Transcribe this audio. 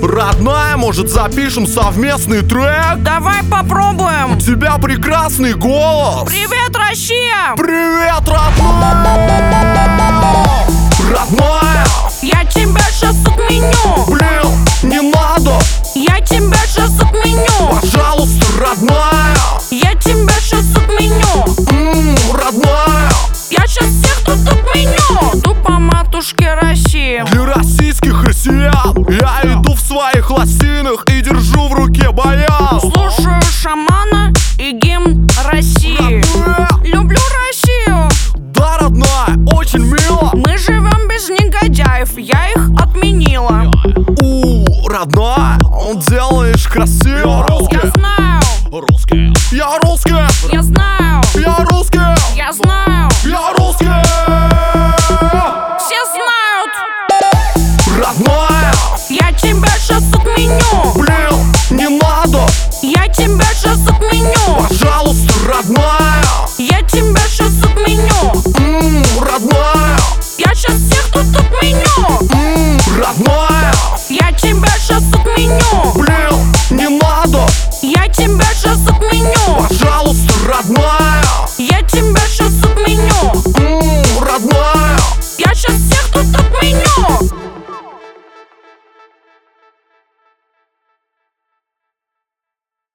Родная, может, запишем совместный трек? Давай попробуем. У тебя прекрасный голос. Привет, Россия! Привет, родная! Родная! Я тебя сейчас отменю. Блин, не надо! Я тебя сейчас отменю. Пожалуйста, родная! Я тебя сейчас отменю. Родная! Я сейчас всех тут отменю. Иду по матушке России. Для российских россиян я иду в своих лосинах и держу в руке баян. Слушаю шамана и гимн России. Родная! Люблю Россию. Да, родная, очень мило. Мы живем без негодяев. Я их отменила. Родная, делаешь красиво. Я знаю. Русский. Я русский. Я знаю. Я русский. Я знаю. Я русский. Все знают. Родная! Я тебя сейчас отменю. Блин, не надо! Я тебя сейчас отменю. Пожалуйста, родная! Я тебя сейчас отменю. Родная! Я сейчас всех тут отменю. Родная! Я тебя сейчас отменю. Блин, не надо! Я тебя